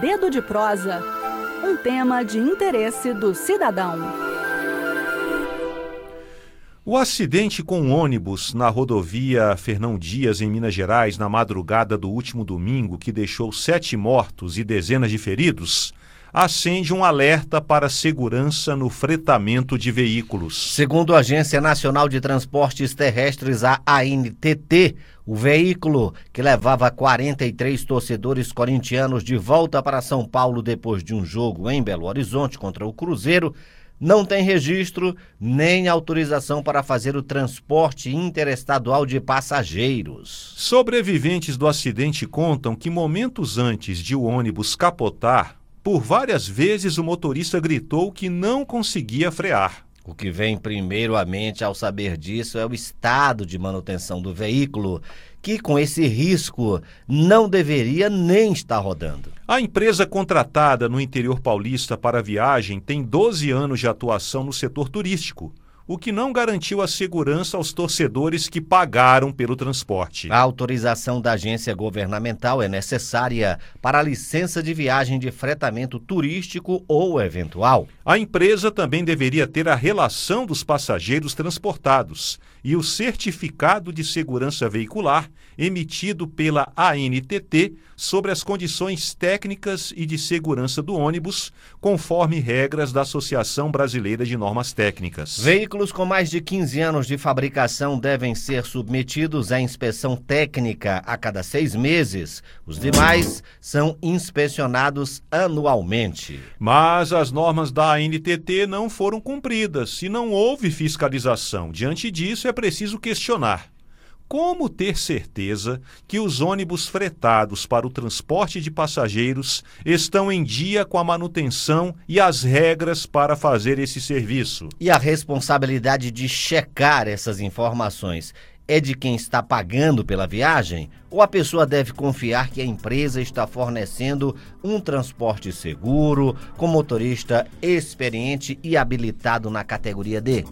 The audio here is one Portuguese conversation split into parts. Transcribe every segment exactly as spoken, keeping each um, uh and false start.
Dedo de Prosa, um tema de interesse do cidadão. O acidente com um ônibus na rodovia Fernão Dias, em Minas Gerais, na madrugada do último domingo, que deixou sete mortos e dezenas de feridos, acende um alerta para a segurança no fretamento de veículos. Segundo a Agência Nacional de Transportes Terrestres, a A N T T, o veículo que levava quarenta e três torcedores corintianos de volta para São Paulo depois de um jogo em Belo Horizonte contra o Cruzeiro, não tem registro nem autorização para fazer o transporte interestadual de passageiros. Sobreviventes do acidente contam que momentos antes de o ônibus capotar, por várias vezes o motorista gritou que não conseguia frear. O que vem primeiro à mente ao saber disso é o estado de manutenção do veículo, que com esse risco não deveria nem estar rodando. A empresa contratada no interior paulista para a viagem tem doze anos de atuação no setor turístico, o que não garantiu a segurança aos torcedores que pagaram pelo transporte. A autorização da agência governamental é necessária para a licença de viagem de fretamento turístico ou eventual. A empresa também deveria ter a relação dos passageiros transportados e o certificado de segurança veicular emitido pela A N T T sobre as condições técnicas e de segurança do ônibus, conforme regras da Associação Brasileira de Normas Técnicas. Veículos com mais de quinze anos de fabricação devem ser submetidos à inspeção técnica a cada seis meses. Os demais são inspecionados anualmente. Mas as normas da A N T T não foram cumpridas e não houve fiscalização. Diante disso, é preciso questionar: como ter certeza que os ônibus fretados para o transporte de passageiros estão em dia com a manutenção e as regras para fazer esse serviço? E a responsabilidade de checar essas informações é de quem está pagando pela viagem? Ou a pessoa deve confiar que a empresa está fornecendo um transporte seguro, com motorista experiente e habilitado na categoria D?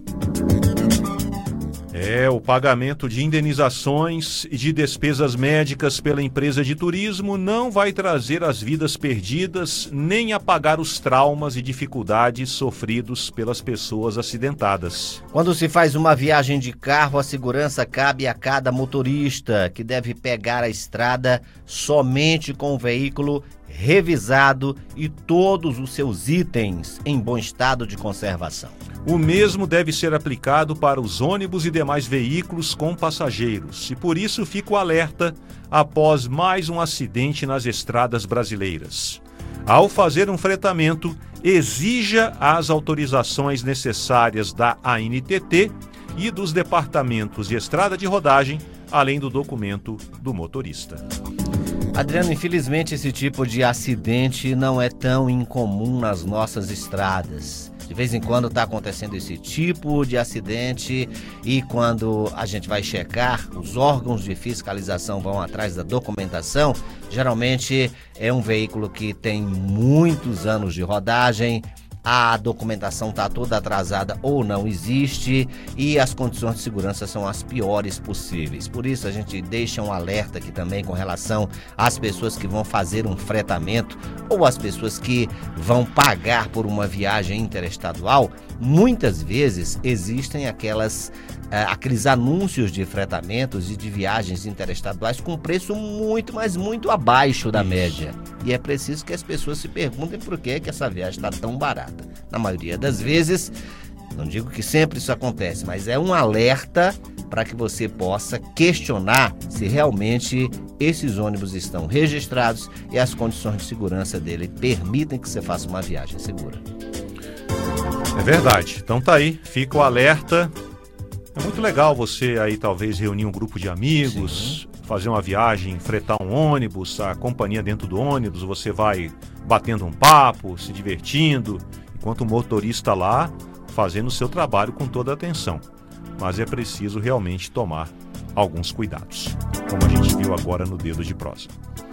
É, o pagamento de indenizações e de despesas médicas pela empresa de turismo não vai trazer as vidas perdidas nem apagar os traumas e dificuldades sofridos pelas pessoas acidentadas. Quando se faz uma viagem de carro, a segurança cabe a cada motorista, que deve pegar a estrada somente com o veículo revisado e todos os seus itens em bom estado de conservação. O mesmo deve ser aplicado para os ônibus e demais veículos com passageiros, e por isso fica o alerta após mais um acidente nas estradas brasileiras. Ao fazer um fretamento, exija as autorizações necessárias da A N T T e dos departamentos de estrada de rodagem, além do documento do motorista. Adriano, infelizmente esse tipo de acidente não é tão incomum nas nossas estradas. De vez em quando está acontecendo esse tipo de acidente e quando a gente vai checar, os órgãos de fiscalização vão atrás da documentação. Geralmente é um veículo que tem muitos anos de rodagem, a documentação está toda atrasada ou não existe e as condições de segurança são as piores possíveis. Por isso a gente deixa um alerta aqui também com relação às pessoas que vão fazer um fretamento ou às pessoas que vão pagar por uma viagem interestadual. Muitas vezes existem aquelas, é, aqueles anúncios de fretamentos e de viagens interestaduais com preço muito, mas muito abaixo da média. E é preciso que as pessoas se perguntem por que, que essa viagem está tão barata. Na maioria das vezes, não digo que sempre isso acontece, mas é um alerta para que você possa questionar se realmente esses ônibus estão registrados e as condições de segurança dele permitem que você faça uma viagem segura. É verdade. Então tá aí, fica o alerta. É muito legal você aí talvez reunir um grupo de amigos, sim, fazer uma viagem, fretar um ônibus, a companhia dentro do ônibus, você vai batendo um papo, se divertindo, enquanto o motorista lá fazendo o seu trabalho com toda a atenção. Mas é preciso realmente tomar alguns cuidados, como a gente viu agora no Dedo de Prosa.